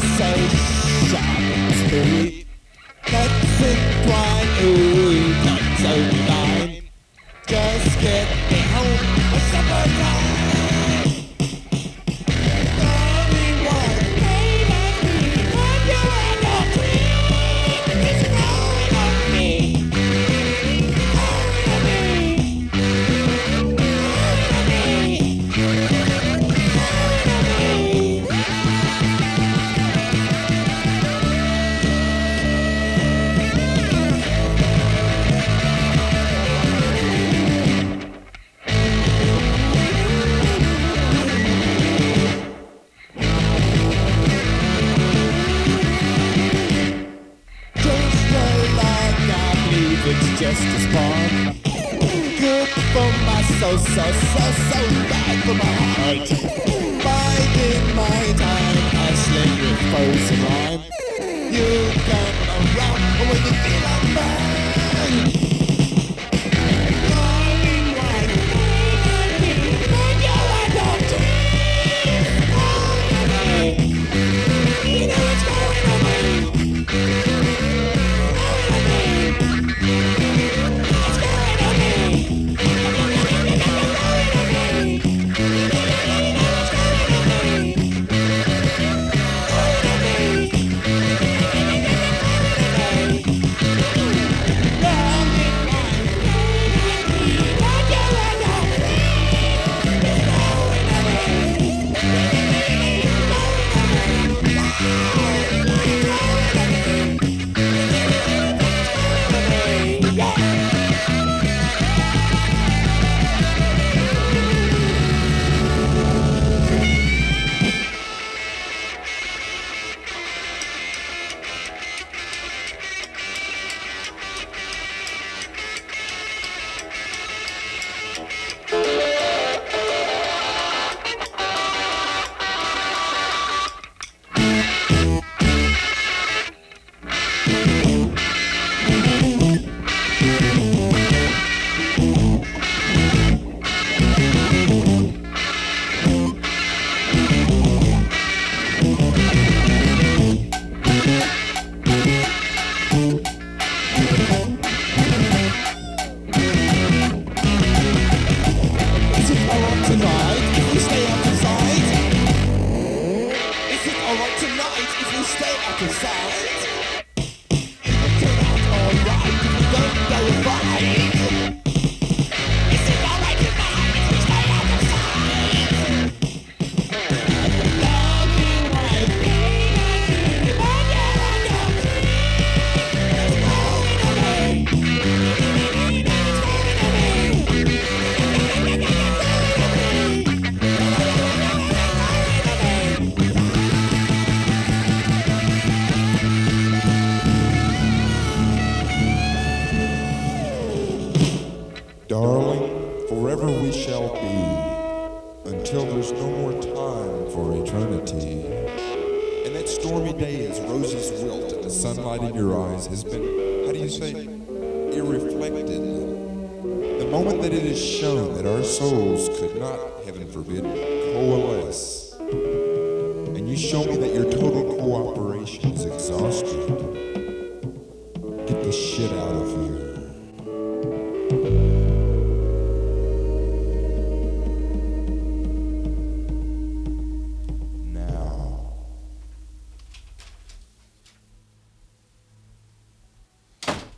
so sharp and sweet. Let's entwine, ooh, that's so divine. Just get me home for supper time. Darling, what pain I need, but you ain't no queen. It's growing on me. It's just a spark. Good for my soul, so bad for my heart. Biding my time, hustling with frozen rhyme. You come around when you feel I'm mine. Darling, why do you but you are not dream? You know what's going on me. Stay out of sight. It'll turn out alright if you don't go and fight. Is it alright tonight if we stay out of sight? Longing like pain, but you're on your feet. It's going away. It's going away. Darling, forever we shall be, until there's no more time for eternity. And that stormy day as roses wilt and the sunlight in your eyes has been, how do you say, irreflected. The moment that it is shown that our souls could not, heaven forbid, coalesce. And you show me that your total cooperation is exhausted. Get the shit out of here.